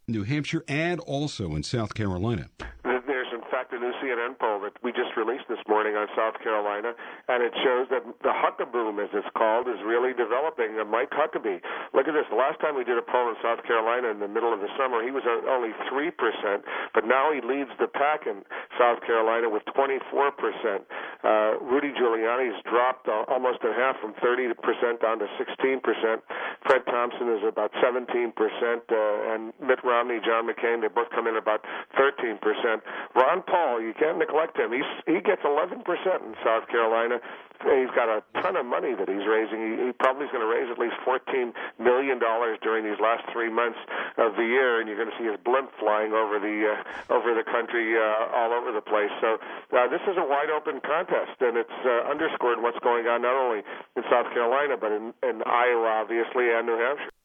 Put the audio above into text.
New Hampshire and also in South Carolina. There's, in fact, a new CNN poll that we just released this morning on South Carolina, and it shows that the Huckaboom, as it's called, is really developing. Mike Huckabee, look at this. The last time we did a poll in South Carolina in the middle of the summer, he was only 3%, but now he leads the pack in South Carolina with 24%. Rudy Giuliani's dropped almost in half from 30% down to 16%. Fred Thompson is about 17%, and Mitt Romney, John McCain, they both come in about 13%. Ron Paul, you can't neglect him. He gets 11% in South Carolina. He's got a ton of money that he's raising. He probably is going to raise at least $14 million during these last 3 months of the year, and you're going to see his blimp flying over the country, all over the place. So this is a wide open contest, and it's underscored what's going on not only in South Carolina but in Iowa, obviously, and New Hampshire.